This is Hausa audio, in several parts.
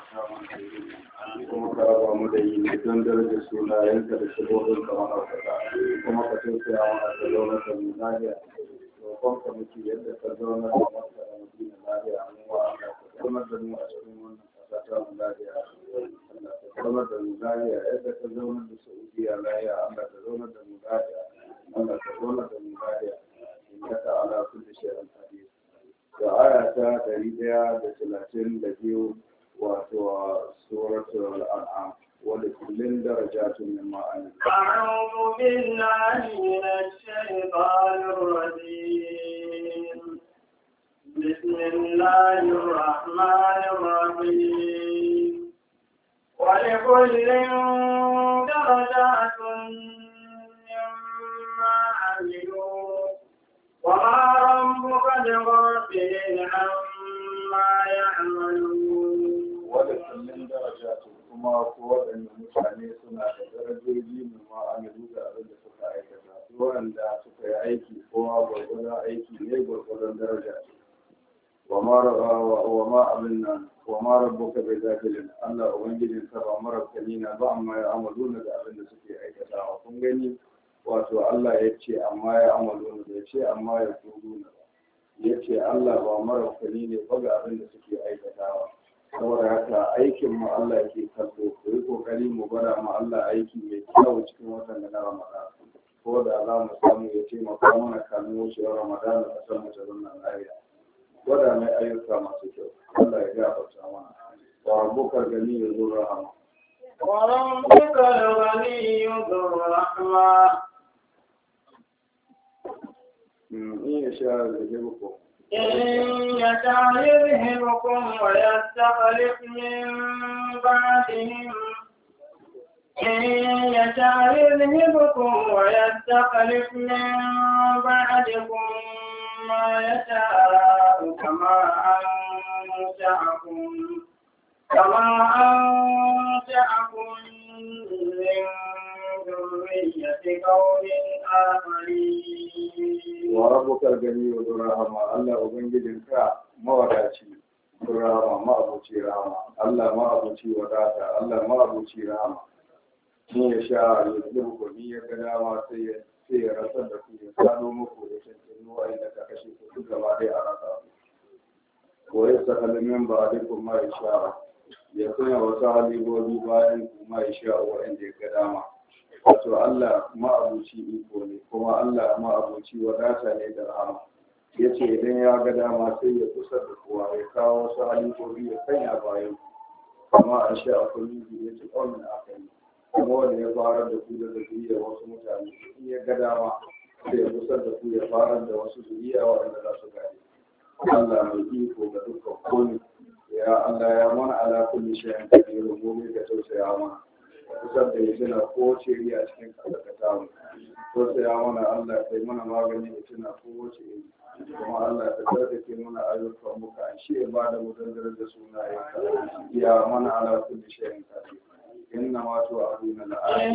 kuma ka raba mu da yi don darajar sunayenka da shigogin ka mana kuka kuma ka tausaya mana ka zauna da mu lafiya roƙon ka muke yadda ka zauna da maka da madina lafiya mu wa Allah ka zauna da mu a cikin wannan ƙasa ta mu lafiya Allah ka zauna da mu lafiya yadda ka zauna da Saudiya lafiya Allah ka zauna da mu lafiya Allah ka zauna da mu lafiya innaka ala kulli shay'in qadir da aya ta 132 wato suratul an'am ولكل درجات مما عملوا أعوذ بالله من الشيطان الرجيم بسم الله الرحمن الرحيم ولكل درجات مما عملوا وما ربك بغافل عما يعملون ولكل درجات kuma ko waɗanda mutane suna da darajoji mai ma'amalu da abin da suka aikata waɗanda suka yi aiki kowa gwargwadon aiki ne gwargwadon daraja wa ma abin nan wa ma rabbuka bai zafilin Allah ubangijin ka ba marabtani na ba amma ya amalu na da abin da suke aikatawa kun gani wato Allah ya ce amma ya amalu na ya ce amma ya kudu na ya ce Allah ba marabtani ne ba ga abin da suke aikatawa saboda haka aikin mu Allah ke kallo ku yi kokari mu gwada mu Allah aiki mai kyau cikin watan da na Ramadan ko da za mu samu ya taimaka mana kamin wucewar Ramadan da san mu tarin nan lafiya gwada mai ayyuka masu kyau Allah ya gafarta mana wa rabbukal ganiyyu dhur rahma wa rabbukal ganiyyu dhur rahma in ya sha da jibku إن يشاء يذهبكم ويستخلف من بعدهم إن يشاء يذهبكم ويستخلف من بعدكم ما يشاء كما أنشأكم من ذرية قوم آخرين وربك الغني ذو الرحمة الله ubangijinka mawadaci rahama ma'abuci rahama Allah ma'abuci wadata Allah ma'abuci rahama ni ya sha ya zubu ni ya ga dama sai ya rasar da ku ya sano muku da cancanu wa'anda ka kashe ku gaba dai a rasa ko ya saka limin ba da kuma ya sha ya sanya wasu halibobi bayan kuma ya sha wa'anda ya ga dama wato Allah ma'abuci iko ne kuma Allah ma'abuci wadata ne da rahama ya ce idan ya ga dama sai ya kusa da kowa ya kawo wasu halibobi ya sanya bayan kuma an sha a kullum ya ce ƙaunin akai kuma wanda ya fara da ku da zuriya wasu mutane in ya ga dama sai ya kusa da ku ya fara da wasu zuriya waɗanda za su gane Allah mai iko ga dukkan komai ya Allah ya mana ala kulli shay'in qadir mu ga tausaya mana kusan da ya tuna kowace iri a cikin ƙasar tamu ko sai ya mana Allah kai mana magani da tuna kowace iri kuma Allah ta tsarkake mana ayyukan muka an shi ba da mu dangar da sunaye ya mana ala kulli shay'in qadir inna ma tu'aduna la'at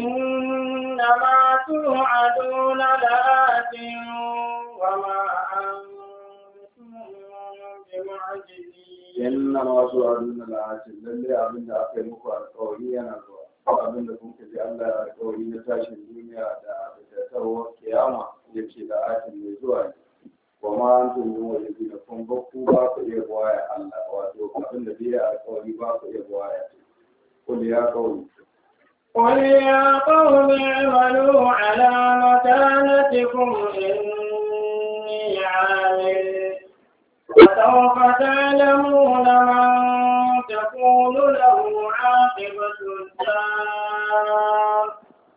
wa ma antum bimu'jizin inna ma tu'aduna la'at lalle abinda aka yi muku alƙawari yana zuwa abin da kun ji Allah ya alƙawari na tashin duniya da tarwar kiyama ya ce da atin mai zuwa ne wa ma an tun yi wani gina kun ba ku ba ku iya buwaya Allah wato abin da biya alƙawari ba ku iya buwaya kul ya qawmi قل يا قوم اعملوا على مكانتكم إني عامل فسوف تعلمون من تكون له عاقبة الدار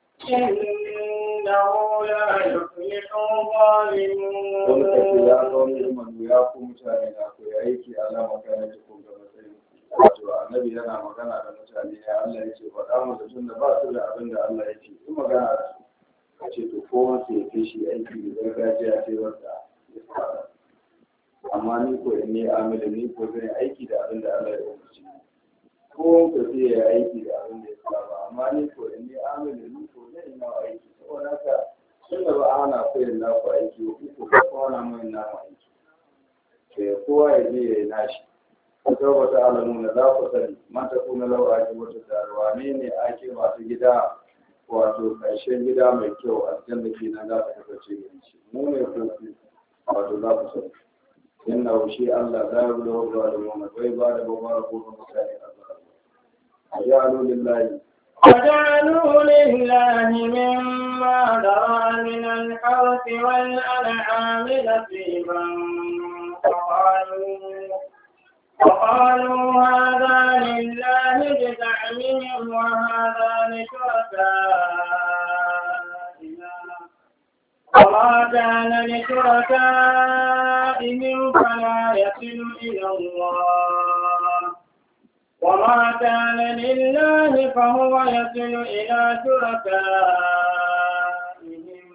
إنه لا يفلح الظالمون. قل يا قوم اعملوا يا قوم متانينا ku aiki ala makanatikum da matsayin wato annabi yana magana da mutane ya Allah ya ce faɗa musu tunda ba su da abin da Allah ya ce in magana da su ka ce to kowa sai ya kai shi aiki da gargajiya ce wanda ya fara amma ni ko in ne amila ni ko zan aiki da abin da Allah ya umarci ko ko sai ya aiki da abin da ya saba amma ni ko in ne amila ni ko zan yi nawa aiki saboda haka tunda ba ana koyin na ku aiki ko ko ana mai na aiki sai kowa ya je ya yi nashi sau wata alamuna za ku sani mata kuna lauraki wata taruwa ne ake masu gida wato ƙarshen gida mai kyau a cikin da ke nan za ta kasance gani shi mu ne kofi wato za ku sani inna shi Allah za ya rubuta wa da mu bai ba da babbar ko mutane a ja'alu lillahi وجعلوا لله مما ذرأ من الحرث والأنعام نصيبا وقالوا هذا لله بزعمهم وهذا لشركائنا وما كان لشركائهم فلا يصل إلى الله وما كان لله فهو يصل إلى شركائهم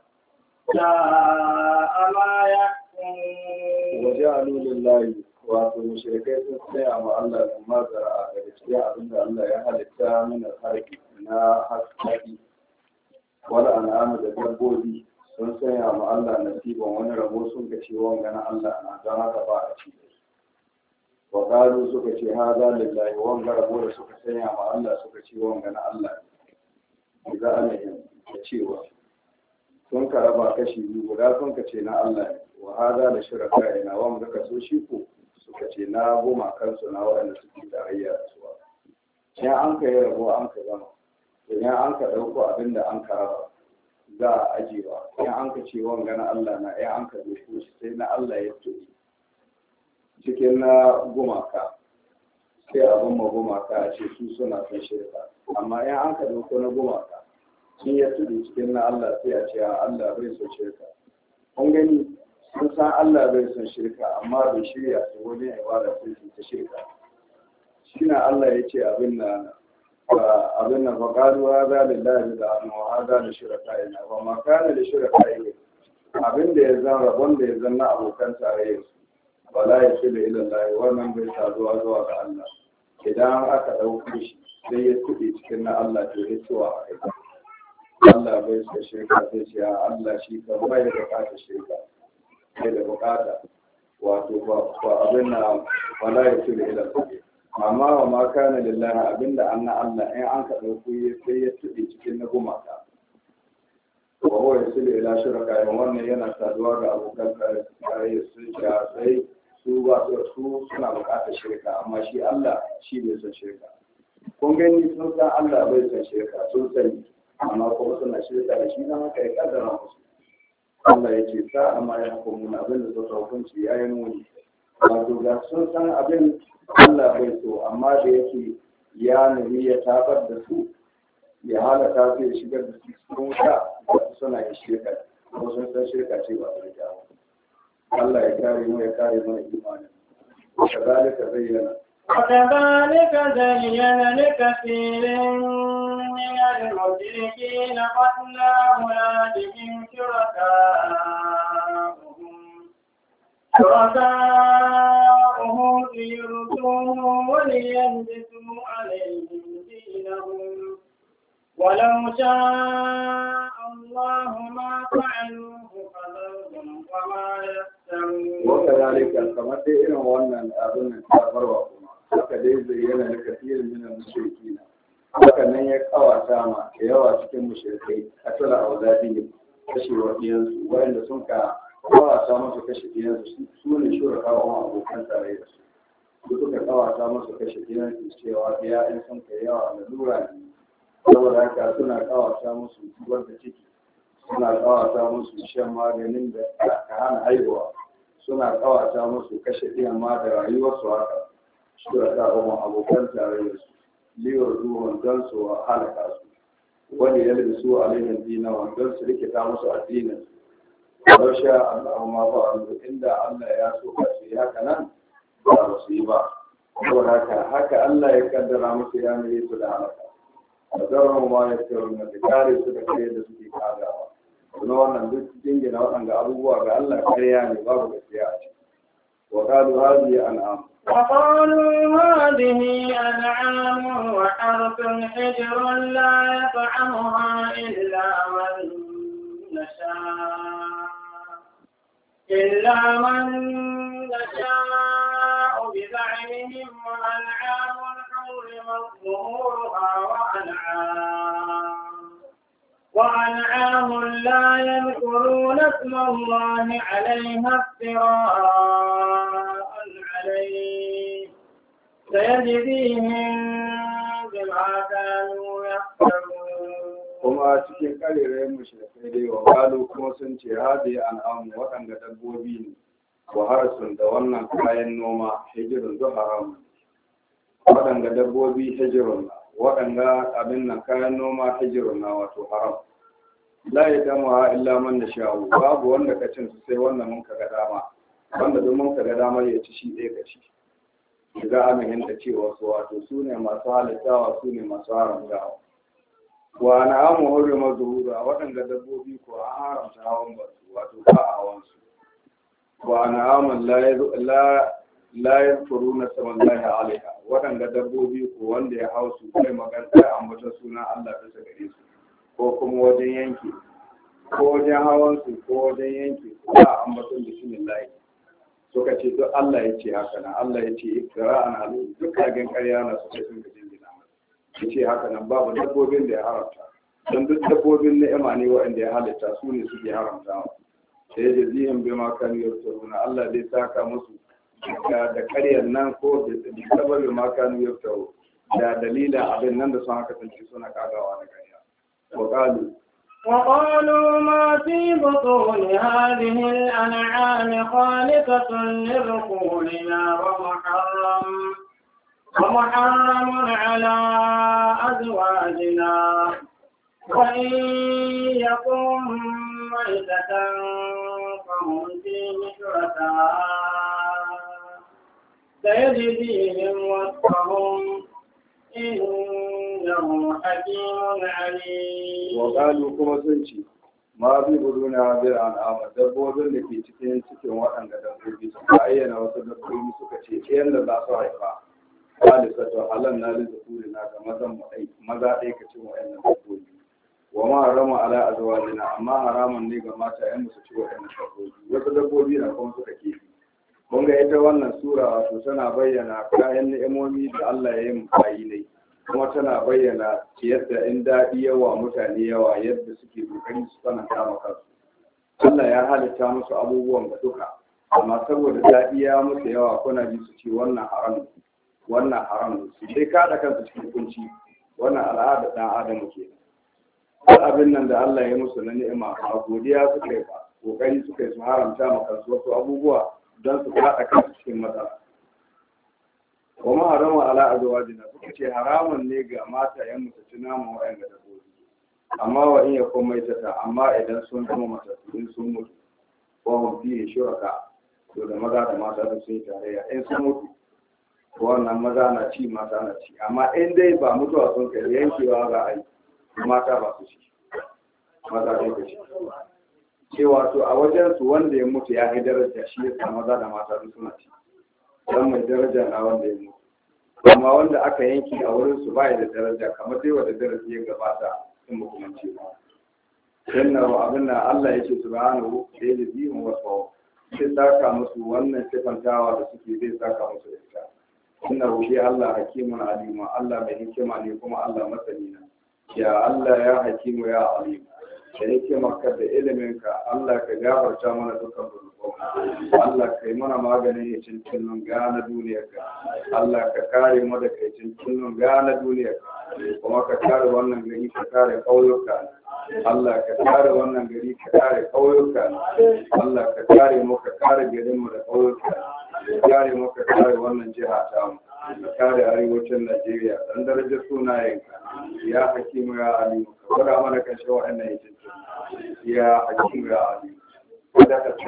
ساء ما يحكمون وجعلوا لله wato mushrikai sun tsaya ma Allah da mazara daga cikin abin da Allah ya halitta mana harki na haskaki wala an'amu da dabbobi sun tsaya ma Allah nasiban wani rabo sun ga cewa gana Allah na don haka ba a ci wa qalu suka ce hada lillahi wanga rabo da suka tsaya ma Allah suka ce wanga na Allah ne za a ne da cewa sun karaba kashi biyu guda sun ka ce na Allah ne wa hada da shirka ina wanga kaso shi ko suka ce na goma kansu na waɗanda suke tarayya da suwa in an ka yi rabo an ka gama idan an ka ɗauko abin da an ka raba za a ajiyewa in an ka ce wanga na Allah na in an ka ɗauko shi sai na Allah ya tuɗi cikin na gumaka sai abin ma gumaka a ce su suna son shirka amma in an ka ɗauko na gumaka in ya tuɗi cikin na Allah sai a ce Allah bai son shirka kun gani sun san Allah bai son shirka amma bai shirya su wani ibada sai su ta shirka shi na Allah ya ce abin nan faƙaru haza lillahi da annu haza da shirka'ina wa ma kana da shirka'ina abin da ya zan rabon da ya zan na abokan tarayyar su wala ya shi da ilallahi wannan bai saduwa zuwa ga Allah idan aka ɗauko shi sai ya tuɗe cikin na Allah to ya ciwa a kai Allah bai son shirka sai ce Allah shi kan bai da bukatar shirka sai da bukata wato ba abin na wala ya ce da ilar amma wa ma kana lillahi abinda an na Allah in an ka dauko sai ya tuɗe cikin na gumaka wa huwa yasilu ila shuraka wannan yana saduwa ga abokan tare sun sha sai su ba su suna bukatar shirka amma shi Allah shi bai son shirka kun gani sun san Allah bai son shirka sun sani amma kuma suna shirka da shi na haka ya kaddara musu Allah ya ce sa amma ya hukumu abin da suka hukunci ya yi nuni wato ga sun san abin Allah bai so amma da yake ya nemi ya tabar da su ya halaka su ya shigar da su cikin wuta da suna yin shirka ko sun san shirka ce ba su da Allah ya kare mu ya kare mana imanin kazalika zayyana وكذلك زين لكثير من المشركين قتل أولادهم شركاؤهم ليردوهم وليلبسوا عليهم دينهم ولو شاء الله ما فعلوه فذرهم وما يفترون وكذلك كما تئن wannan abin tabarwa kuma haka dai zayyana da kafirin min al-mushrikeen haka nan ya kawata ma da yawa cikin mushrikai katala auzadi kashewa diyansu wanda sun ka kawata musu kashe diyansu su ne shurakawa abokan tare da su suka kawata musu kashe diyansu cewa biya in sun kai yawa da lura ne saboda haka suna kawata musu zubar da ciki suna kawata musu shan maganin da ka hana haihuwa suna kawata musu kashe ɗiyan ma da rayuwarsu haka shurakawa abokan tare da su liyar duhun don su halaka su wani ya labi su alihin dina don su rikita musu addinin su sha Allah ma ba a inda Allah ya so ka su yi haka nan ba su yi ba saboda haka Allah ya kaddara musu ya mai su da halaka a zarar ma ya ce wani da kare su da kai da suke kagawa kuma wannan duk jingina waɗanda abubuwa ga Allah kariya ne babu gaskiya a ciki wa qalu hadhihi an'am وقالوا هذه أنعام وحرث حجر لا يطعمها إلا من نشاء إلا من نشاء بزعمهم وأنعام حرمت ظهورها وأنعام لا يذكرون اسم الله عليها افتراء عليه سيجزيهم بما كانوا يفترون. kuma cikin ƙarerayen mushrikai dai wa qalu kuma sun ce hadi an'am waɗanda dabbobi ne wa harsun da wannan kayan noma hijirun zu haram waɗanda dabbobi hijirun waɗanda abin nan kayan noma hijirun na wato haram la yadamu illa man nasha'u babu wanda ka cin su sai wannan mun kaga dama wanda don mun kaga dama ya ci shi ɗaya ka ci ga amin da cewa su wato su ne masu halittawa su ne masu haramtawa wa na amu hurri mazuhura waɗanda dabbobi ko an haramta hawan ba su wato ba a hawan su wa na amun la yadkuru na saman lahi alaiha waɗanda dabbobi ko wanda ya hau su kai maganta ambata suna Allah bisa gare su ko kuma wajen yanki ko wajen hawan su ko wajen yanki ko a ambaton bismillah suka ce duk Allah ya ce haka nan Allah ya ce ikra'an alayhi duk kagen ƙarya na suka sun ga jingina ya ce haka nan babu dabbobin da ya haramta don duk dabbobin ni'ima ne waɗanda ya halitta su ne suke haramtawa sai da zihin bai ma kanu yaftaruna Allah zai saka musu da ƙaryar nan ko da sababin ma kanu yaftaru da dalilin abin nan da sun haka tanci suna kagawa da ƙarya وقالوا ما في بطون هذه الأنعام خالقة لذكورنا ومحرم على أزواجنا وإن يكن ميتة فهم فيه شركاء سيجزيهم وصفهم إنه حكيم عليم. وقالوا كما سنشي ما في بدون هذه الأنعام dabbobin da ke cikin waɗanda dabbobi suka ayyana wasu dabbobi suka ce ɗayan da za su haifa halisatu halan na lizukuri na ga maza ɗaya ka ci waɗannan dabbobi wa ma harama ala azwajina amma haramun ne ga mata yan su ci waɗannan dabbobi wasu dabbobi na kuma suka ke kun ga ita wannan sura wato tana bayyana kayan ni'imomi da Allah ya yi mukayi ne kuma tana bayyana yadda in daɗi yawa mutane yawa yadda suke kokari su sananta ma kansu Allah ya halitta musu abubuwan da duka amma saboda daɗi ya musu yawa kuna ji su ce wannan haram su dai kada kansu cikin kunci wannan al'ada ɗan adam ke duk abin nan da Allah ya musu na ni'ima a godiya suka yi ba kokari suka yi su haramta ma kansu wasu abubuwa don su kada kansu cikin matsala wa ma harama ala azwajina suka ce haramun ne ga mata yan mutu ci naman wa'anda da gobe amma wa in yakun maitata amma idan sun zama matattu sun mutu wa hum fihi shuraka to da maza da mata sun yi tarayya in sun mutu wannan maza na ci mata na ci amma in dai ba mutuwa sun kai yankewa za a yi mata ba su ci maza dai ka ci cewa to a wajen su wanda ya mutu ya yi daraja shi ya maza da mata suna ci don mai daraja na wanda ya mutu amma wanda aka yanki a wurin su bai da daraja kamar dai wanda daraja ya gabata in mutumanci ba inna wa abinna Allah yake subhanahu da yake bihin wasu sai saka musu wannan sifantawa da suke zai saka musu da ita inna shi Allah hakimun alima Allah mai hikima ne kuma Allah masani ne ya Allah ya hakimu ya alim da yake maka da iliminka Allah ka gafarta mana dukkan zunubanmu Allah ka yi mana maganin ya cincin gane duniyarka Allah ka kare mu da kai cincin gane duniyarka kuma ka kare wannan gari ka kare ƙauyuka Allah ka kare wannan gari ka kare ƙauyuka Allah ka kare mu ka kare garinmu da ƙauyuka ka kare mu ka kare wannan jiha ta mu ka kare arewacin Najeriya dan darajar sunayenka ya hakimu ya alimu ka gwada mana kashe waɗannan ya cincin يا حكيم يا عليم ونخسر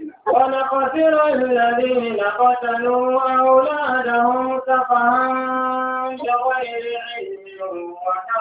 الذين قتلوا أولادهم سفها بغير علم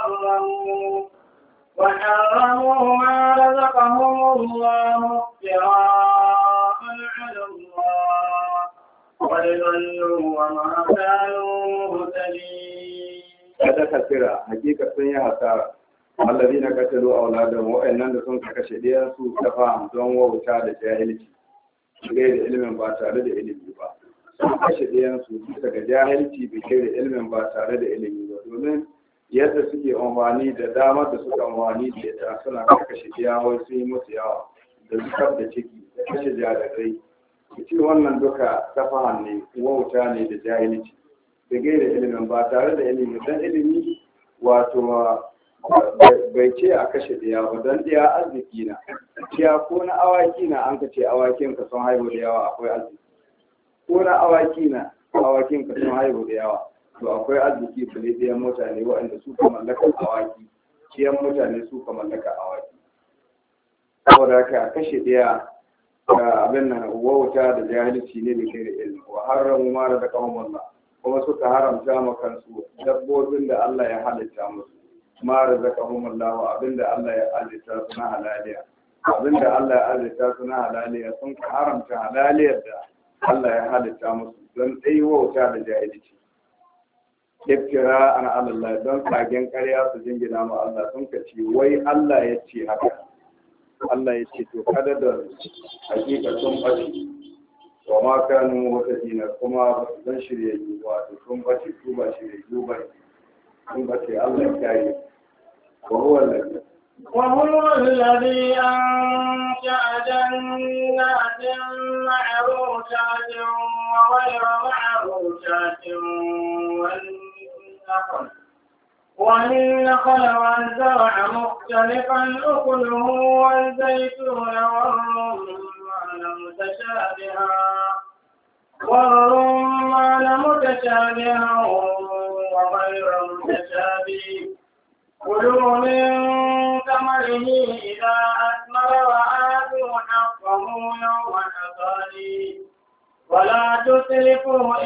وحرموا ما رزقهم الله افتراء على الله ويضلوا وما كانوا مهتدين. هذا خسر حقيقة يا حسارة الذين قتلوا أولادهم وإنهم sun kashe diyansu ta fahim don wauta da jahilci bai da ilimin ba tare da ilimi ba sun kashe ɗayansu bisa ga jahilci bai kai da ilimin ba tare da ilimi ba domin yadda suke amfani da damar da suka amfani da ita suna kashe ɗaya sun yi musu yawa da zubar da ciki da kashe jarirai ce wannan duka tafahan ne wauta ne da jahilci da gaira ilimin ba tare da ilimi don ilimi wato bai ce a kashe ɗaya ba don ɗaya arziki na ɗaya ko na awaki na an ka ce awakin ka sun haihu da yawa akwai arziki ko na awaki na awakin ka sun haihu da yawa to akwai arziki bale ɗayan mutane waɗanda su ka mallaka awaki ɗayan mutane su ka mallaka awaki saboda haka kashe ɗaya abin nan wauta da jahilci ne da kai da ilimi wa haramu ma da kawon wallah kuma suka haramta ma kansu dabbobin da Allah ya halitta musu ma da zakahum Allah abinda Allah ya halitta su na halaliya abinda Allah ya halitta su na halaliya sun haramta halaliyar da Allah ya halitta musu don dai wauta da jahilci iftira an Allah don kagen ƙarya su jingina ma Allah sun kace wai Allah ya ce haka Allah ya ce to kada da hakika sun bace wa ma kanu wata dina kuma ba su san shirye yi ba to sun bace su ba shirye yi ba sun bace Allah ya kare وهو الذي أنشأ جنات معروشات وغير معروشات والنخل والزرع مختلفا أكله والزيتون والرمان متشابها وغير متشابه كلوا من ثمره إذا أثمر وآتوا حقه يوم حصاده ولا تسرفوا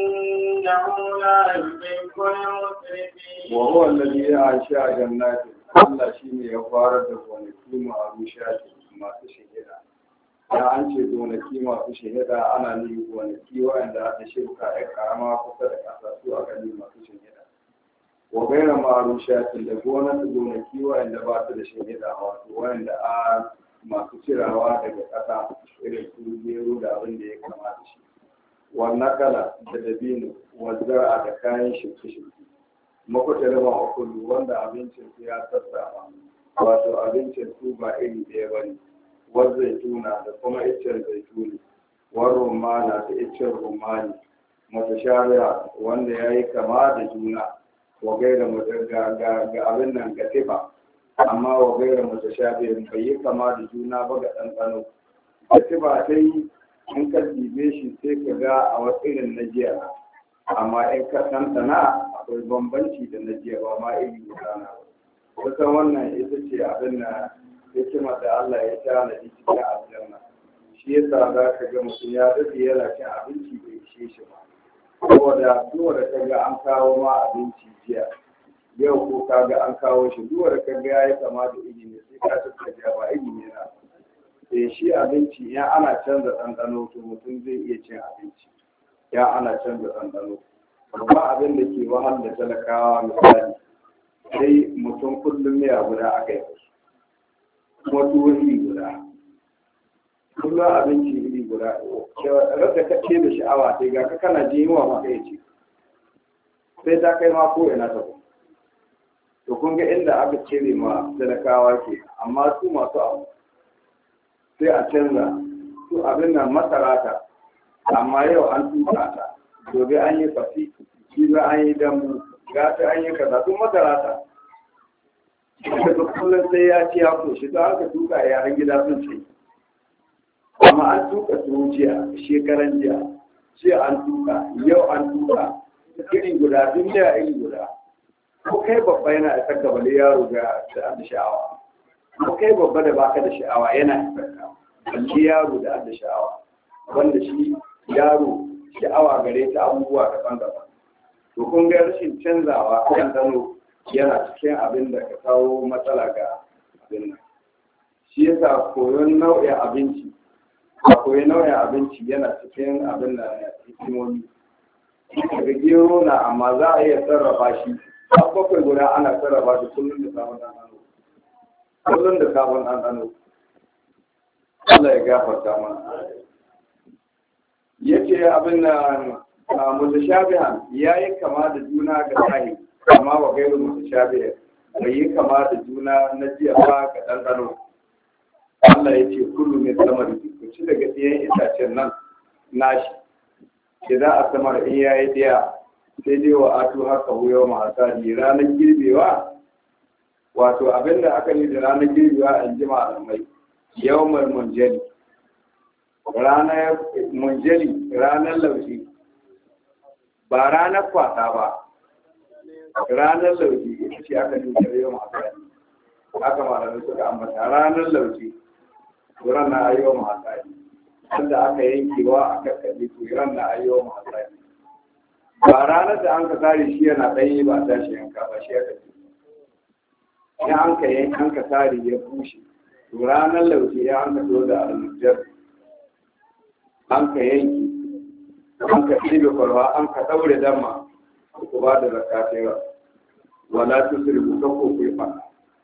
إنه لا يحب المسرفين. وهو الذي أنشأ جنات الله شيء يفارد gonaki masu shafi masu shahida ya an ce gonaki masu shahida ana nuni gonaki waɗanda aka shirka ya karama kusa da ƙasa su a gani masu shahida wa gaira marushatin da gonaki waɗanda ba su da shahida wato waɗanda a masu cirawa daga ƙasa irin su gero da abin da ya kamata shi wannan kala da dabino wanda da kayan shirke-shirke makwata raba okulu wanda abincin su ya sassafa wato abincin su ba iri ɗaya ba ne wanda zaituna da kuma iccen zaituni wani rumana da iccen rumani mata wanda ya yi kama da juna wa gaira ga abin nan ga tifa amma wa gaira mutashabihin bai yi kama da juna ba ga ɗanɗano da tifa ta yi in ka dibe shi sai ka ga a wasu irin na jiya amma in ka ɗanɗana akwai bambanci da na jiya ba ma iri guda na kusan wannan ita ce abin na hikima da Allah ya tana cikin aljanna shi yasa za ka ga mutum ya daɗe yana cin abinci bai ishe shi ba saboda duwa da ka ga an kawo ma abinci jiya yau ko ka ga an kawo shi duwa da ka ga ya yi kama da iri ne sai ka tattaka ba iri ne na sai shi abinci ya ana canza ɗanɗano to mutum zai iya cin abinci ya ana canza ɗanɗano amma abin da ke wahal da talakawa misali sai mutum kullum miya guda aka yi kuma tuwo iri guda kullum abinci iri guda rasa kace da sha'awa sai ga ka kana jin yunwa maka ya ce sai ta kai ma ko ina ta ku to kun ga inda aka cire ma talakawa ke amma su masu abu sai a canza su abin nan masara ta amma yau an tuka ta gobe an yi fafi jibi an yi dambu gata an yi kaza sun masara ta daga kullum sai ya ci ya koshi don haka tuka yaran gida sun ce amma an tuka su jiya shekaran jiya an tuka yau an tuka iri guda duniya iri guda ko kai babba yana isar da bale yaro ga da sha'awa ko kai babba da baka da sha'awa yana isar da balle yaro da sha'awa wanda shi yaro sha'awa gare ta abubuwa daban-daban to kun ga rashin canzawa kan dano yana cikin abin da ka kawo matsala ga abin nan shi yasa koyon nau'in abinci yana cikin abin da hikimomi daga gero na amma za a iya sarrafa shi har bakwai guda ana sarrafa shi kullum da sabon ɗanɗano Allah ya gafarta mana yace abin da mutashabihan yayi kama da juna ga zahiri amma wa gairu mutashabihan bai yi kama da juna na jiya ba ga ɗanɗano. Allah ya ce kullu ne samar ku ci daga ɗiyan itacen nan nashi idan a samar in yayi ɗaya sai dai wa atu haka huyo mahasadi ranar girbewa wato abinda aka yi da ranar girbewa in ji malamai yawmar munjali ranar munjali ranar laushi ba ranar kwata ba ranar laushi ita ce aka yi da yawan hasari haka malamai suka ambata ranar laushi ran na ayyuwa hasari wanda aka yankewa aka kalli to ran na ayyuwa hasari ba ranar da an ka tsari shi yana ɗanyi ba tashi yanka ba shi aka ce in an ka yanki an ka tsari ya bushe to ranar laushi ya an ka zo da almujar an ka yanki an ka ɗibe kwarwa an ka ɗaure dama ku ba da zakatewa wala tusrifu kan ko ku fa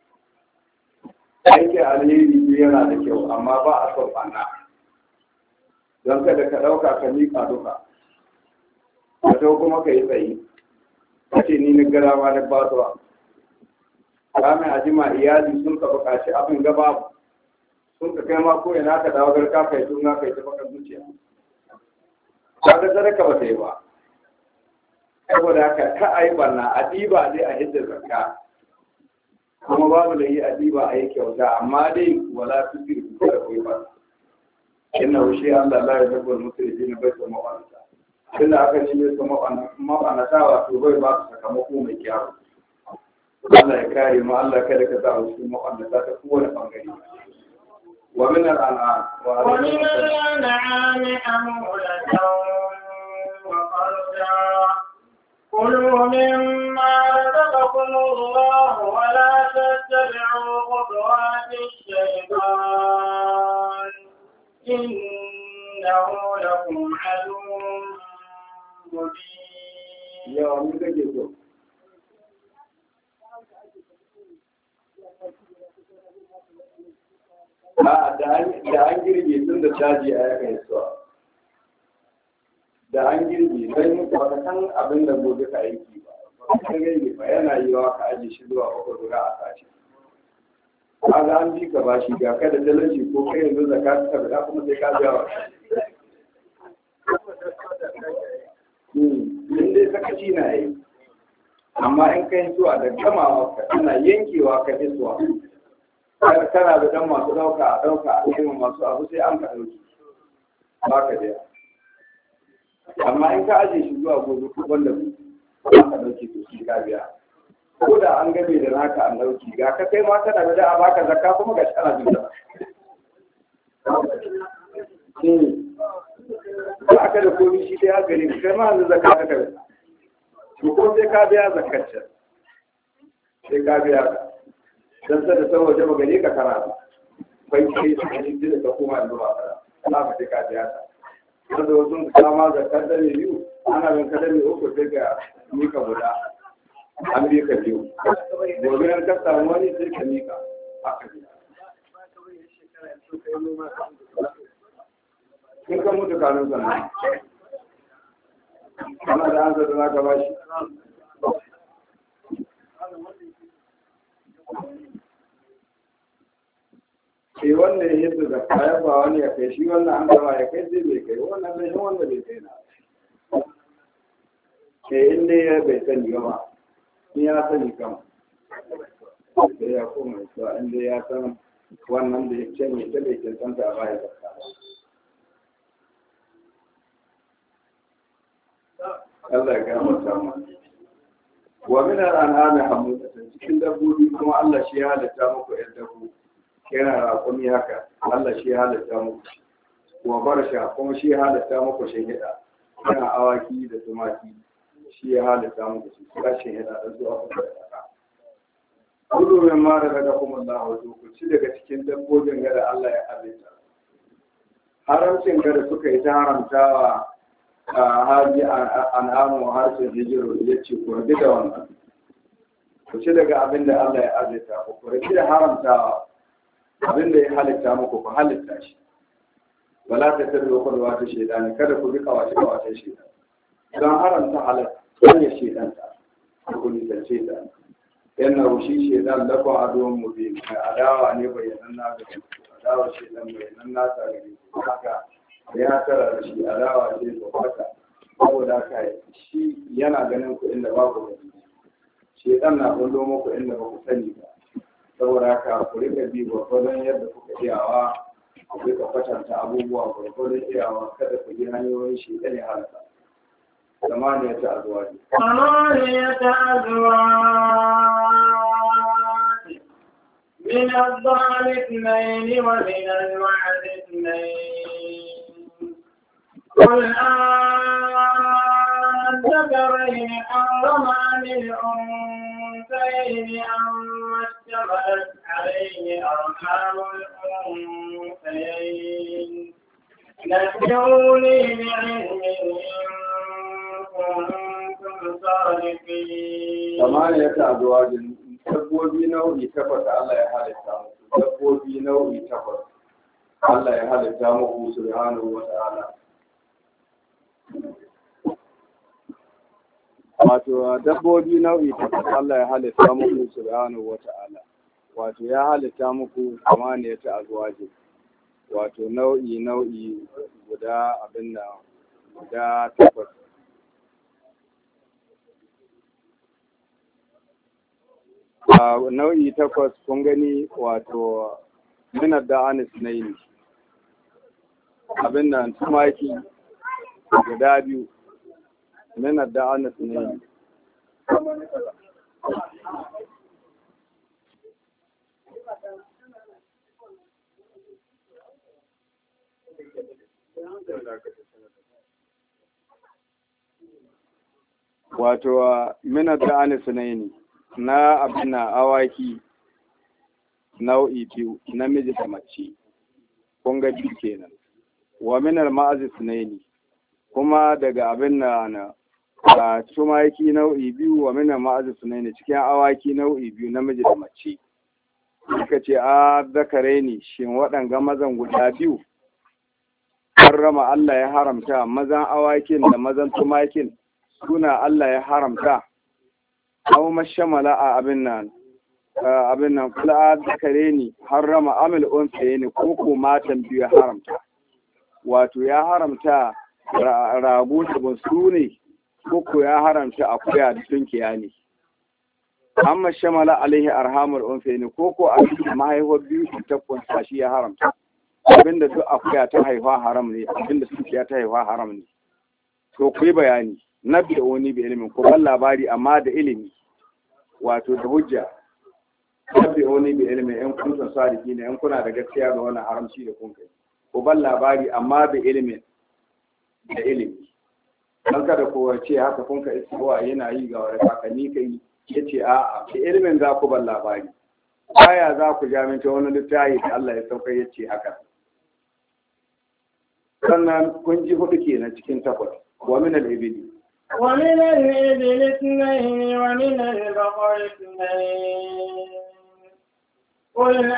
aiki alheri yana da kyau amma ba a son fanna don kada ka ɗauka ka miƙa duka ka to kuma ka yi tsayi kace ni na gara ma na basuwa kamin a jima iyali sun ka buƙaci abin gaba sun ka kai ma ko ina ka dawo garka kai suna kai ta baka zuciya ka ga sadaka ba ta yi ba saboda haka ka a yi barna a ɗiba dai a hidda zakka kuma babu da yi a ɗiba a yi kyauta amma dai wala su fi da kai ba inna wushi Allah la yuhibbul musrifin bai ta ma'anata tunda aka ce su ma'anata wato bai ba su sakamako mai kyau Allah ya kare mu Allah kada ka sa su ma'anata ta kowane bangare ومن الأنعام حمولة وفرشا كلوا مما رزقكم الله ولا تتبعوا خطوات الشيطان إنه لكم عدو مبين. da an girbe tun da caji a yakan suwa da an girbe don ba ka san abin da gobe ka aiki ba ka gaibe ba yana yi wa ka aji shi zuwa uku guda a sashi kaga an bi ka bashi ga kada talaci ko kai yanzu da ka tafi da kuma sai ka biya wa in dai sakaci na yi amma in kai zuwa da gamawa ka tana yankewa ka fi suwa kana da dan masu dauka a cikin masu abu sai an ka dauki ba ka biya amma in ka aje shi zuwa gobe ko wanda ba ka dauki to shi ka biya ko da an game da naka an dauki ga ka kai ma kana da a baka zakka kuma ga shara bin da ba ka da komai shi dai gari kai ma da zakka ka kai ko sai ka biya zakkar sai ka biya dan sai da waje ba gare ka karatu bai kai su ne da ka koma da ba fara Allah ka ka biya ta da wasu kama da kadari biyu ana bin kadari uku sai ga mika guda an bi ka biyu gobe an ka samu wani sai ka mika haka biya kin ka mutu kanun sannan kana da an zata zaka bashi shi wanda ya yi da kaya ba wani ya kai shi wannan an gaba ya kai sai bai kai wannan zai yi wanda bai kai na ke inda ya bai sani gama in ya sani kama sai ya koma isuwa inda ya san wannan da ya canye ta bai cancanta a baya zakka Allah ya gama sama wa min al-an'ami hamulatan cikin dabbobi kuma Allah shi ya halitta muku ɗan dabbobi yana raƙumi haka Allah shi ya halitta muku wa barsha kuma shi ya halitta muku shahida yana awaki da tumaki shi ya halitta muku shi ya shahida da zuwa kuma da kaka kudu min ma daga kuma Allah wato ku ci daga cikin dabbobin da Allah ya halitta haramcin da suka yi ta haramtawa a haji an'amu harshen hijiru ya ce ku rabi da wannan ku ci daga abin da Allah ya halitta ku rabi da haramtawa abin da ya halitta muku ku halitta shi wala ta tabi wa kwadwa ta shaidan kada ku bi kawace kawacen shaidan don haramta halal hanyar shaidan ta ku nisance ta yana rushi shaidan lafa adon mubin mai adawa ne bayanan na ga adawa shaidan bayanan na ta gari haka ya tara da shi adawa ce ba fata saboda haka shi yana ganin ku inda ba ku gani shaidan na kullo muku inda ba ku sani ba saboda haka ku rika bi gwargwadon yadda kuka iyawa ku rika kwatanta abubuwa gwargwadon iyawa kada ku bi hanyoyin shaidan ya halaka ثمانية أزواج من الضأن اثنين ومن المعز اثنين قل أذكرين حرم عن الأنثيين أما اشتملت عليه أرحام الأنثيين نبئوني بعلم ثمانية أزواج dabbobi nau'i takwas Allah ya halitta muku dabbobi nau'i takwas Allah ya halitta muku subhanahu wa ta'ala wato dabbobi nau'i takwas Allah ya halitta muku subhanahu wa ta'ala wato ya halitta muku samaniyata azwaji wato nau'i guda abin da guda takwas nau'i takwas kun gani wato minar da anis na yi abin nan tumaki guda biyu minar da anis na yi wato minar da anis na yi na abin na awaki nau'i biyu namiji da mace kun ga biyu kenan wa minar ma'azis ne kuma daga abin na tumaki nau'i biyu wa minar ma'azis ne cikin awaki nau'i biyu namiji da mace suka ce a zakare ne shin waɗanga mazan guda biyu harrama Allah ya haramta mazan awakin da mazan tumakin suna Allah ya haramta aw mashamala a abin nan kula zakare ni harrama amil unsaye ne ko matan biyu ya haramta wato ya haramta rago da basu ne ko ya haramta akuya da tunkiya ne amma shamala alaihi arhamul unsaye ne ko abin mahaifar biyu ta kunsa shi ya haramta abinda duk akuya ta haifa haram ne abinda tunkiya ta haifa haram ne to ku yi bayani nabi wani bi ilimin ko ban labari amma da ilimi wato da hujja nabi wani bi ilimin in kun san sadiki ne in kuna da gaskiya ga wannan haramci da kun kai ko ban labari amma da ilimin da ilimi dan kada ko ce haka kun kai istiwa yana yi ga wani kakanni kai yace a da ilimin za ku ban labari aya za ku jaminta wani littafi da Allah ya sauka yace haka sannan kun ji hudu kenan cikin takwas wa min al-ibli ومن الإبل اثنين ومن البقر اثنين قل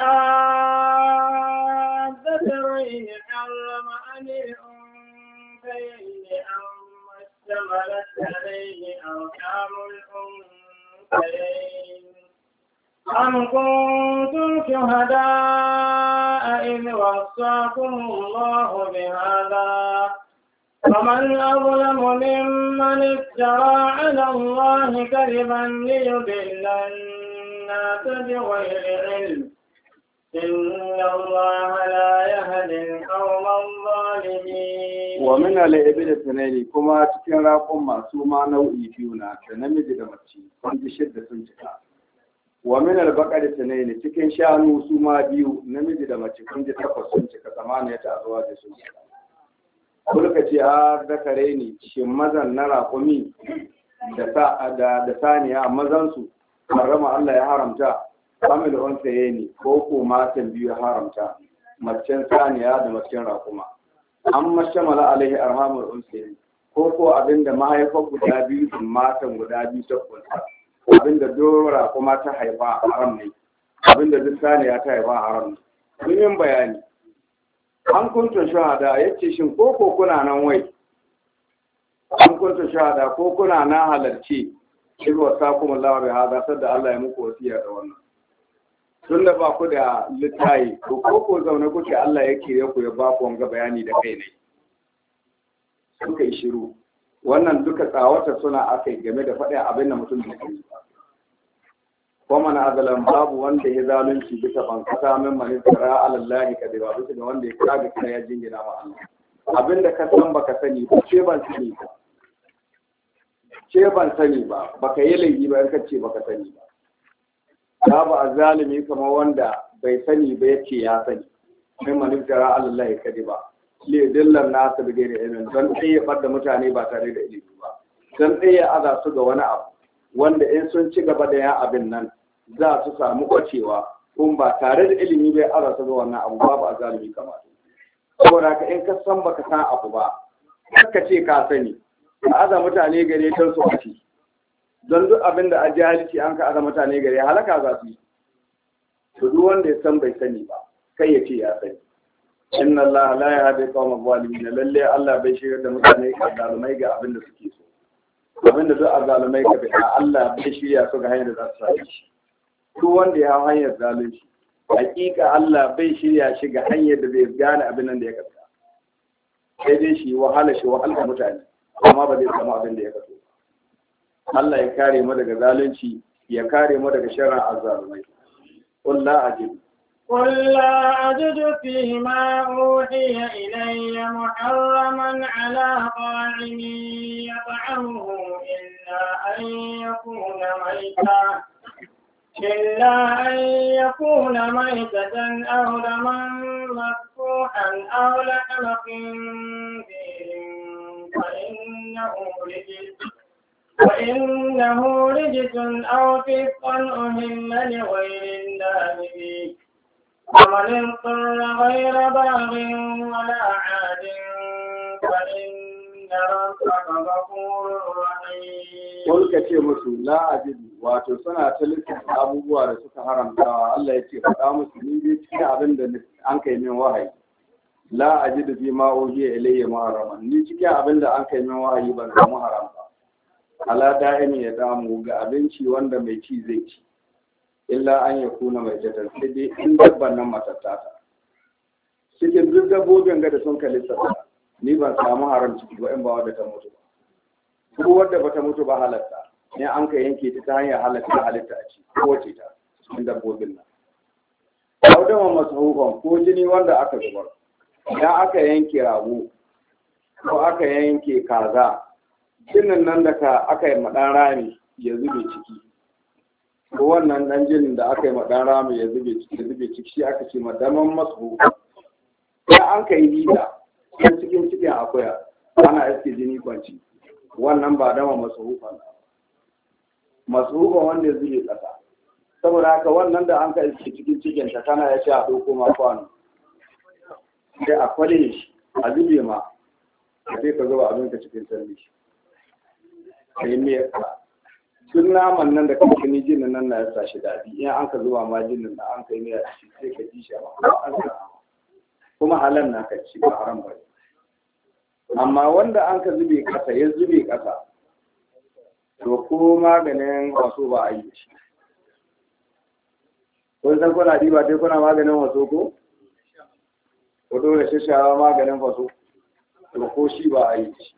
أذكرين حرم عن الأنثيين أما اشتملت عليه أرحام الأنثيين أم كنتم شهداء إذ وصاكم الله بهذا فمن أظلم ممن افترى على الله كذبا ليضل الناس بغير علم إن الله لا يهدي القوم الظالمين ومن الإبل اثنين كما cikin raƙon masu ma nau'i biyu na da namiji da mace sun ji shidda sun cika wa min al-baqari ethnayn cikin shanu su ma biyu namiji da mace kun ji takwas sun cika zamana ta zuwa da su kulka ce a zakare ne shi mazan na raƙumi da saniya mazansu harama Allah ya haramta kamil onsa ya ne ko matan biyu ya haramta macen saniya da macen raƙuma an mashamala alaihi arhamul onsa ya ne ko abinda mahaifar guda biyu da matan guda biyu ta kunsa abinda doro raƙuma ta haifa haram ne abinda duk saniya ta haifa haram ne mun yin bayani an kuntum shahada yace shin ko kuna nan wai an kuntum shahada ko kuna nan halarci shi wasakum Allah bi hada sadda Allah ya muku wasiya da wannan tun da ba ku da littayi ko zaune kuke Allah ya kire ku ya ba ku wanga bayani da kai ne suka yi shiru wannan duka tsawata suna akai game da faɗin abin da mutum da kai kuma na azalan babu wanda ya zalunci bisa bankasa min manistara alallahi kadiba bisa ga wanda ya kaga kira ya jingina ma Allah abinda ka san baka sani ba ce ban sani ba baka yi laifi ba in ka ce baka sani ba babu azalimi kamar wanda bai sani ba yace ya sani min manistara alallahi kadiba li dillan nasu bi ghairi ilmin dan sai ya fadda mutane ba tare da ilimi ba dan sai ya aza su ga wani abu wanda in sun ci gaba da ya abin nan za su samu kwacewa kuma ba tare da ilimi bai aza su ga wannan abu babu azalimi kamar saboda ka in ka san baka san abu ba ka ce ka sani ka aza mutane gare ta su kwaci don duk abin da a jahilci an ka aza mutane gare halaka za su yi to duk wanda ya san bai sani ba kai ya ce ya sani inna Allah la yahdi qawma zalimin lalle Allah bai shigar da mutane ga zalumai ga abin da suke so abin da duk azalumai ka bida Allah bai shirya su ga hanyar da za su sami shi duk wanda ya hau hanyar zalunci hakika Allah bai shirya shi ga hanyar da zai gane abin nan da ya kasa sai dai shi wahala mutane amma ba zai samu abin da ya kaso Allah ya kare mu daga zalunci ya kare mu daga sharrin azzalumai qul la ajidu قل لا أجد فيما أوحي إلي محرما على طاعم يطعمه إلا أن يكون ميتة أو دما مسفوحا أو لحم خنزير فإنه رجس أو فسقا أهل لغير الله به ومن اضطر غير باغ ولا عاد فإن ربك غفور رحيم. قل كتير مسلم لا أجد wato suna ta lissafa abubuwa da suka haramta Allah ya ce faɗa musu ni dai cikin abin da an kai min wahayi la ajidu fi ma uhiya ilayya muharraman ni cikin abin da an kai min wahayi ban samu haram ba ala da'imi ya damu ga abinci wanda mai ci zai ci illa an yakuna mai jadal sai dai in dabban nan matattata cikin duk dabbobin ga da sun kalisa ni ban samu haram ciki ba in ba wadda ta mutu ba ko wadda bata mutu ba halatta ne an ka yanke ta hanyar halitta a ci kowace ta cikin dabbobin nan. Daudama masu hukun ko jini wanda aka zubar, idan aka yanke rago ko aka yanke kaza, jinin nan da aka yi maɗan rami ya zube ciki. Ko wannan ɗan jinin da aka yi maɗan rami ya zube ciki shi aka ce madaman masu hukun. Idan an ka yi hida, cikin akuya ana iske jini kwanci, wannan ba dama masu hukun ba. Masuhuban wanda ya zube ƙasa saboda haka wannan da an ka iske cikin cikinta kana ya ce a ɗauko ma kwano sai a kwale shi a zube ma a sai ka zuba abinka cikin salli a yi miyar ka tun naman nan da kan kini jinin nan na ya sa shi daɗi in an ka zuba ma jinin da an ka yi miyar shi sai ka ji shi kuma halal na ka ci ba haram ba amma wanda an ka zube ƙasa ya zube ƙasa to ko maganin waso ba a yi shi kun san kuna diba dai kuna maganin waso ko dole shashawa maganin waso to ko shi ba a yi shi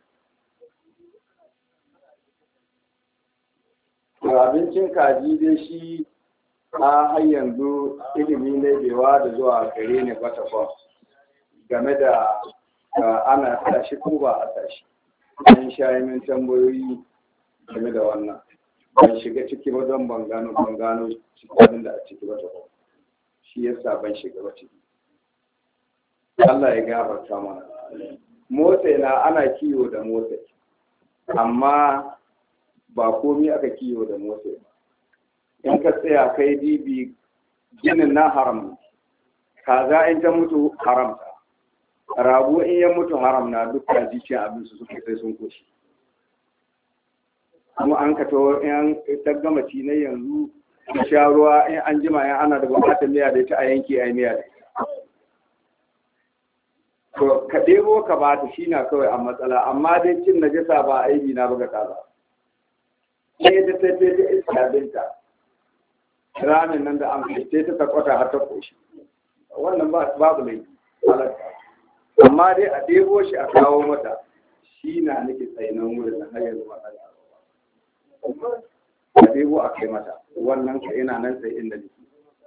to abincin kaji dai shi a har yanzu ilimi ne bewa da zuwa gare ne ba takwas game da ana tashi ko ba a tashi an sha min tambayoyi game da wannan ban shiga ciki ba don ban gano cikin da a ciki ba ta shi yasa ban shiga ba ciki Allah ya gafarta mana motsa na ana kiwo da motsa amma ba komai aka kiwo da motsa ba in ka tsaya kai dibi jinin na haram kaza in ta mutu haramta rago in ya mutu haram na dukkan jikin abin su suka sai sun koshi kuma an ka to in ta gama cinai yanzu ta sha ruwa in an jima yan ana da bukatar miya da ita a yanke a miya da to ka ɗebo ka ba ta shi na kawai a matsala, amma dai cin najasa ba aibi na buga kaza sai ta tafi ta iska binta ramin nan da an kai ta kwata har ta koshi, wannan babu laifi halatta, amma dai a ɗebo shi a kawo mata shi na nake tsayinan wurin da har yanzu matsala a ɗebo a kai mata wannan ka ina nan sai inda nake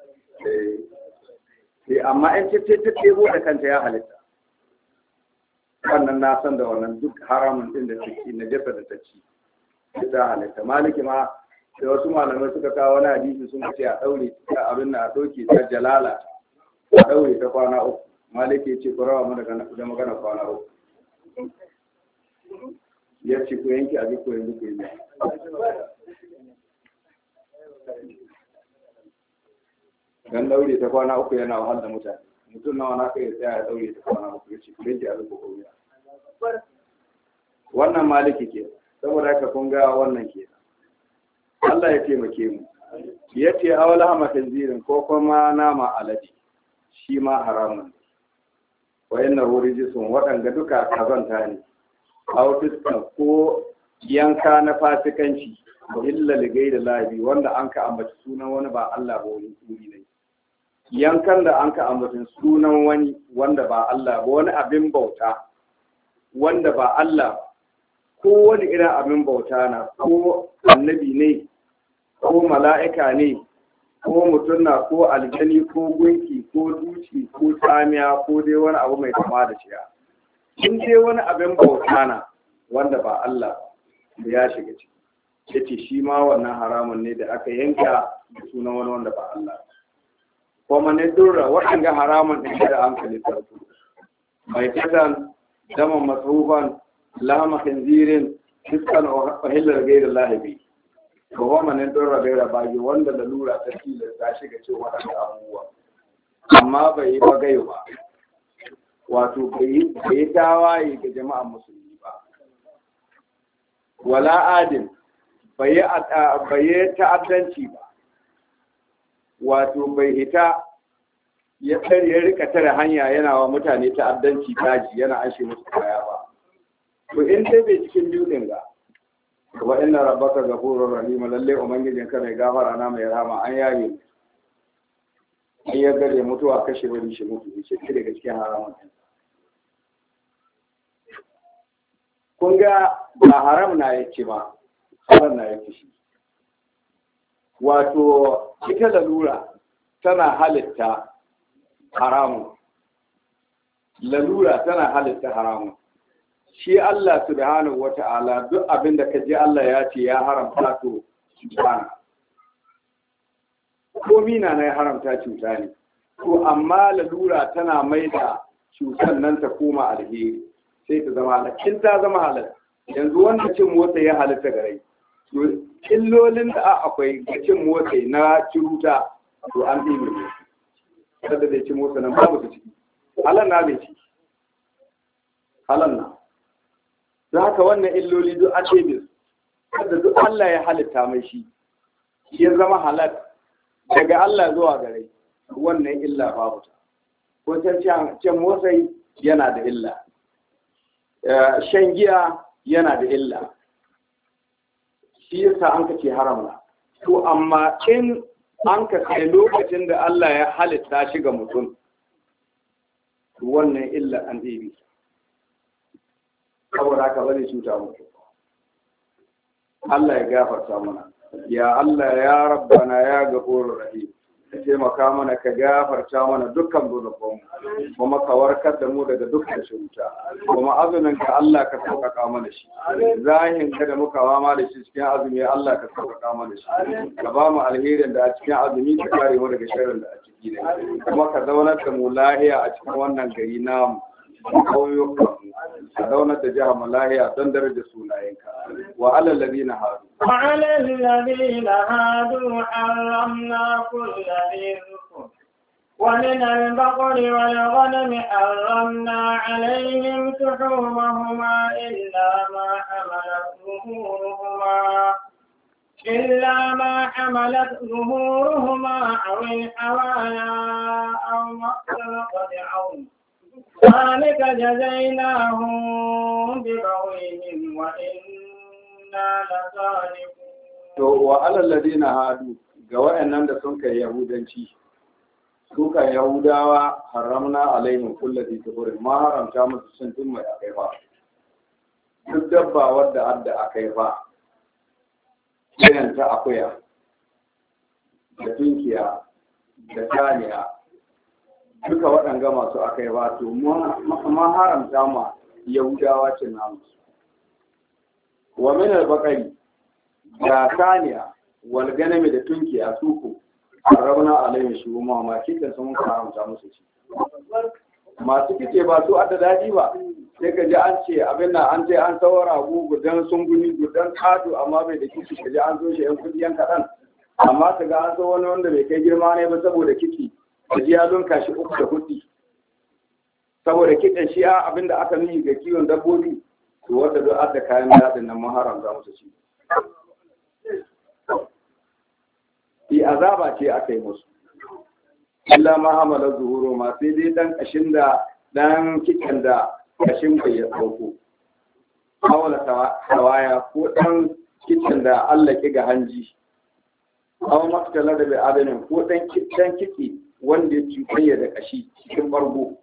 amma in ce ta ɗebo da kanta ya halitta wannan na san da wannan duk haramun din da take na jasa da ta ci ta halitta. Maliki ma da wasu malamai suka kawo wani hadisi sun ce a daure ta abin da a dauke ta jalala a daure ta kwana uku. Maliki ya ce ku rawa mana da magana kwana uku, ya ce ku yanke abin ku yanzu ku yi dan daure ta kwana uku yana wahal da mutane. Mutum nawa na kai tsaya ya daure ta kwana uku, ya ce ku yanke abin ku ku yi. Wannan maliki ke, saboda haka kun ga wannan ke. Allah ya taimake mu. Ya ce awala hamatin zirin ko kuma nama alade shi ma haramun. Wa inna rijsun waɗanda duka kazanta ne. Aw fiska ko yanka na fasikanci ko illa ligai da labi wanda an ka ambaci sunan wani ba Allah ba wani turi ne. Yankan da an ka ambaci sunan wani wanda ba Allah ba wani abin bauta wanda ba Allah ko wani irin abin bauta na ko annabi ne ko mala'ika ne ko mutum na ko aljani ko gunki ko duci ko tsamiya ko dai wani abu mai kama da ciya. In dai wani abin bauta na wanda ba Allah da ya shiga ciki, yace shi ma wannan haramun ne da aka yanka da sunan wani wanda ba Allah. Kuma ne dora waɗanda haramun ɗin da hankali tarku mai kasan daman masrufan lama khinzirin fiskan ohillar gairar lahabi ba wa ne dora gaira bagi wanda lalura ta tilasta shiga ce waɗanda abubuwa amma bai yi bagayo ba, wato bai yi tawaye ga jama'an musulmi ba, wala adin bai yi ta'addanci ba, wato bai hita ya rika tare hanya yana wa mutane ta'addanci daji yana ashe musu kaya ba. To in dai bai cikin dutsen ga wa inna rabbaka ghafurur rahim, lalle ubangijin ka mai gafara na mai rahama, an yaye in ya gare mutuwa kashe wani shi mutu shi ce daga cikin haramun. Kun ga ba haram na yake ba, haram na yake shi. Wato ita lalura tana halitta haramun, lalura tana halitta haramun. Shi Allah subhanahu wata'ala duk abin da ka ji Allah ya ce ya haramta to cuta ne, ko mina na ya haramta cuta ne, to amma lalura tana mai da cutar nan ta koma alheri sai ta zama halaccin ta zama halatta. Yanzu wanda cin motsa ya halitta gare, to illolin da akwai ga cin motsa na ciruta to an ɗime ne, kada zai ci motsa nan babu su ciki, halan na bai ci, halan na. Don haka wannan illoli duk an ɗebe su, kada duk Allah ya halitta mai shi, ya zama halal daga Allah zuwa gare, wannan illa babu ta. Ko can motsai yana da illa, shan giya yana da illa, shi yasa an kace haramna. To amma in an ka kai lokacin da Allah ya halitta shi ga mutum, wannan illa an ɗebe. Saboda haka bane cuta mutu. Allah ya gafarta mana. Ya Allah ya Rabbana ya Ghafurur Rahim. Ka taimaka mana ka gafarta mana dukkan zunubanmu, kuma ka warkar da mu daga dukkan cuta. Kuma azumin ka Allah ka sauƙaƙa mana shi. Zahin ka da muka wama da shi cikin azumi Allah ka sauƙaƙa mana shi. Ka ba mu alherin da a cikin azumi ka kare mu daga sharrin da a ciki ne. Kuma ka zaunar da mu lahiya a cikin wannan gari namu. أدونة جهم الله أدون درجة سونايك وعلى الذين هادوا حرمنا كل ذي ذكر ومن البقر والغنم حرمنا عليهم شحومهما إلا ما حملت ظهورهما أو الحوايا أو ما اختلط بعظم ذلك جزيناهم ببغيهم وإنا لصادقون. to wa alal ladina hadu ga wayannan da sun kai yahudanci su kan yahudawa haramna alaihim kullu dhi tuhurin ma haramta musu sun tun mai akai ba duk dabba wadda adda akai ba irin ta akuya da tunkiya da taniya duka waɗanga masu akai ba to ma haramta ma yahudawa cin namu wa min al-baqari da saniya wal ganami da tunkiya suku rauna alayhi shuma ma kitan sun haramta musu ci masu kice ba su adda daɗi ba sai ka ji an ce abin nan an ce an saura gudan sunguni gudan kado amma bai da kici ka ji an zo shi yan kudi yan kaɗan amma ka ga an zo wani wanda bai kai girma ne ba saboda kici ka ji ya lunka shi uku da kudi saboda kitan shi abin da aka nuni ga kiwon dabbobi to wanda duk adda kayan daɗin nan mun haramta musu ci fi azaba ce aka yi musu illa ma hamala zuhuru ma sai dai dan kitan da kashin bai ya dauko hawala tawaya ko dan kitan da Allah ki ga hanji aw maktala da bai adanin ko dan kiki wanda ya cuɗanya da kashi cikin bargo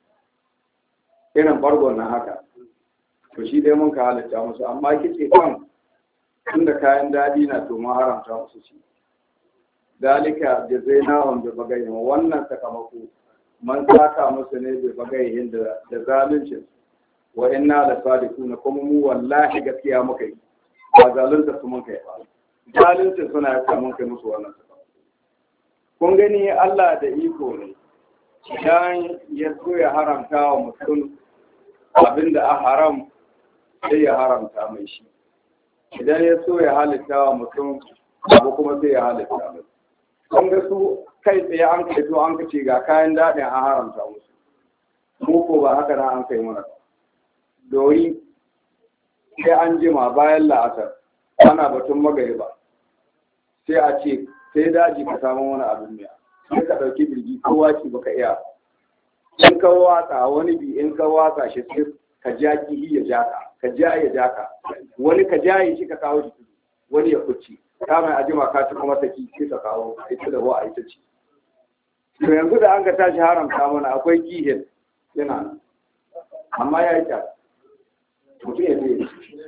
irin bargo na haka to shi dai mun ka halatta musu amma kice kan tunda kayan dadi na to mun haramta musu shi dalika jazainahum bi bagayin wannan sakamako man saka musu ne bi bagayin da zalunci wa inna la sadiquna kuma mu wallahi gaskiya muka yi ba zalunta su mun kai ba zalunci suna yasa mun kai musu wannan sakamako kun gani Allah da iko ne idan ya so ya haramta wa mutum abinda a haram sai ya haramta mai shi idan ya so ya halitta wa mutum abu kuma sai ya halitta mai kun ga su kai tsaye an kai to an kace ga kayan daɗin an haramta musu mu ko ba haka na an kai mana dori sai an jima bayan la'asar ana batun magariba sai a ce sai daji ka samu wani abin miya sai ka ɗauki birgi ko waci baka iya in ka watsa wani bi in ka watsa shi sai ka ja kihi ya ja ka ja ya ja ka wani ka jaye shi ka kawo shi wani ya kuci ka mai ajima ka ci kuma saki sai ka kawo ita da wa ita ci to yanzu da an ga tashi haramta mana akwai kihin yana nan amma ya yi ta mutum ya zai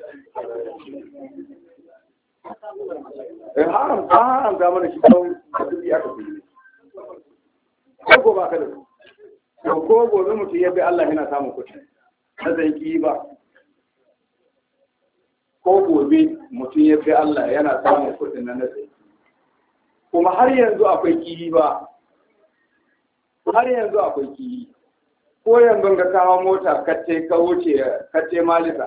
haramta mana shi kawai a duk ya kafi ko ba ka da su ko gobe mutum ya bi Allah yana samun kuɗi na zai ki ba ko gobe mutum ya bi Allah yana samun kuɗin na zai kuma har yanzu akwai kihi ba har yanzu akwai kihi ko yanzu ga kawo mota kace ka wuce kace malika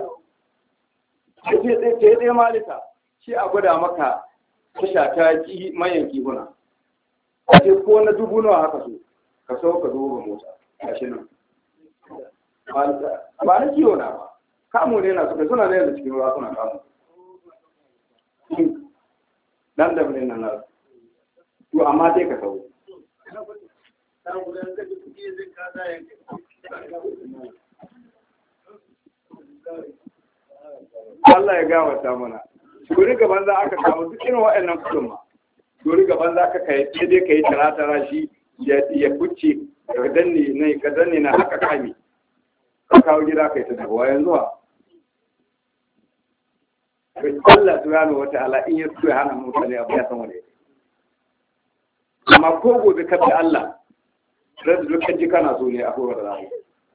kace malika shi a gwada maka tasha ta kihi mayan kihuna kace ko na dubu nawa haka so ka so ka zo ga mota gashi nan ba na kiwo na ba kamu ne na suka suna ne da cikin ruwa suna kamu dan da ne nan na to amma dai ka sau Allah ya gawata mana shuri gaban za aka samu duk irin waɗannan kudin ma shuri gaban za ka kai sai dai ka yi tara shi ya kuce ka danne na haka kame ka kawo gida kai ta dabuwa yanzu wa Allah subhanahu wata'ala in ya so ya hana mutane abu ya san wani amma ko gobe ka bi Allah da dukkan ji kana so ne a kowace rana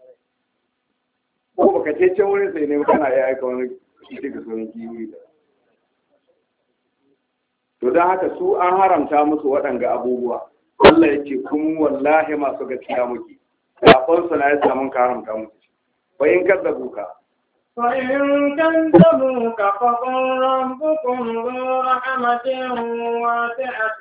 ko baka ce can wurin sai ne kana ya aika wani shi ga sunan kiwi da to don haka su an haramta musu waɗanga abubuwa Allah ya ce kun wallahi masu gaskiya muke kafin su na ya samun haramta musu bayan kazzabuka فإن كذبوك فقل ربكم ذو رحمة واسعة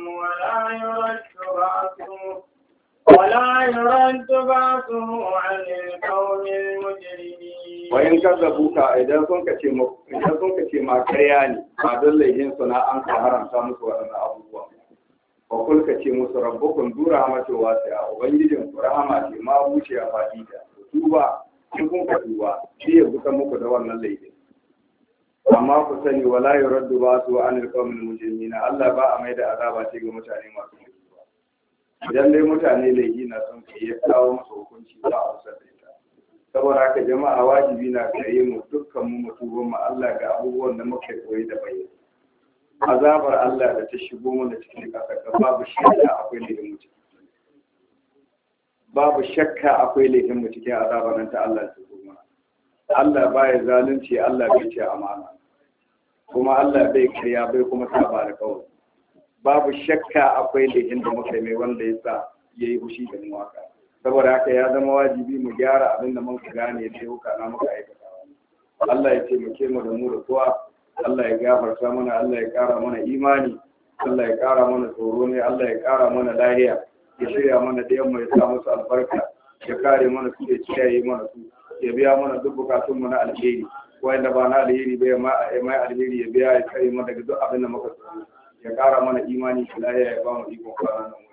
ولا يرد بأسه عن القوم المجرمين. وإن كذبوك إذا كنت ما كرياني ما دل لهم صنع أنك حرم سامس وأنا أبوه وقل كتي مس ربكم ذو رحمة واسعة وبنجدهم رحمة ما بوشي أفاديك tuba in kun ka tuba shi ya buka muku da wannan laifin amma ku sani wala yuraddu ba'su anil qawmil mujrimin Allah ba a mai da azaba ce ga mutane masu tuba idan dai mutane laifi na son kai ya kawo musu hukunci ba a usar da ita saboda haka jama'a wajibi na gare mu dukkan mu mutuban mu Allah ga abubuwan da muke koyi da bayyana azabar Allah da ta shigo mana cikin kasar babu shakka akwai laifin mu babu shakka akwai laifin mu cikin azabar nan ta Allah ta zo mana Allah baya zalunci Allah bai ce amana kuma Allah bai kariya bai kuma saba da kawai babu shakka akwai laifin da muka mai wanda yasa yayi fushi da mu haka saboda haka ya zama wajibi mu gyara abin da muka gane da yau kana muka aikata Allah ya taimake mu da mu da kowa Allah ya gafarta mana Allah ya kara mana imani Allah ya kara mana tsoro ne Allah ya kara mana lahiya ya shirya mana da yamma ya sa musu albarka ya kare mana su ya kiyaye mana su ya biya mana duk bukatun mu na alheri wanda ba na alheri bai mai alheri ya biya ya kare mana daga duk abin da muka tsoro ya kara mana imani da lahiya ya ba mu iko kwana nan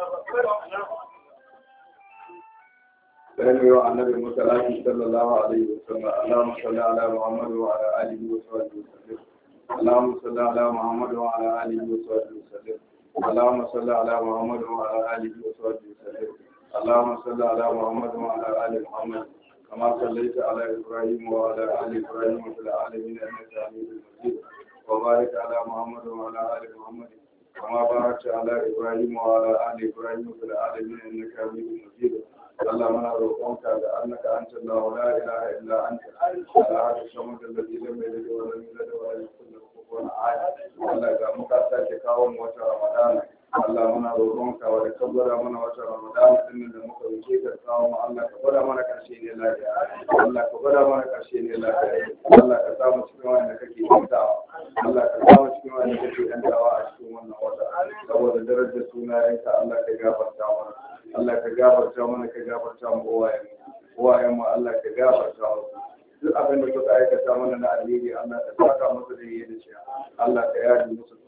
Salamu wa annabi musallati sallallahu alaihi wasallam Allahumma salli ala Muhammad wa ala alihi wa sahbihi wasallam Allahumma salli ala Muhammad wa ala alihi wa sahbihi wasallam Allahumma salli ala Muhammad wa ala alihi wa sahbihi wasallam Allahumma salli ala Muhammad wa ala ali Muhammad kama sallaita ala Ibrahim wa ala ali Ibrahim fil alamin innaka Hamidum Majid wa barik ala Muhammad wa ala ali Muhammad kama barakta ala Ibrahim wa ala ali Ibrahim fil alamin innaka Hamidum Majid اللهم انا روحك لانك انت الله لا اله الا انت الاحد الصمد الذي لم يلد ولم يولد ولم يكن له كفوا احد الله ga muka sake kawo mu wata Ramadan Allah muna roƙonka wa da kabbara mana wata Ramadan din da muka wuce ka kawo mu Allah ka gwada mana karshe ne lafiya Allah ka gwada mana karshe ne lafiya Allah ka samu cikin wanda kake yantawa Allah ka samu cikin wanda kake yantawa a cikin wannan wata saboda darajar sunayenka Allah ka gafarta mana Allah ka gafarta mana ka gafarta mu uwayen mu Allah ka gafarta mu duk abin da suka aikata mana na alheri Allah ka saka musu da yi da shi Allah ka yaji musu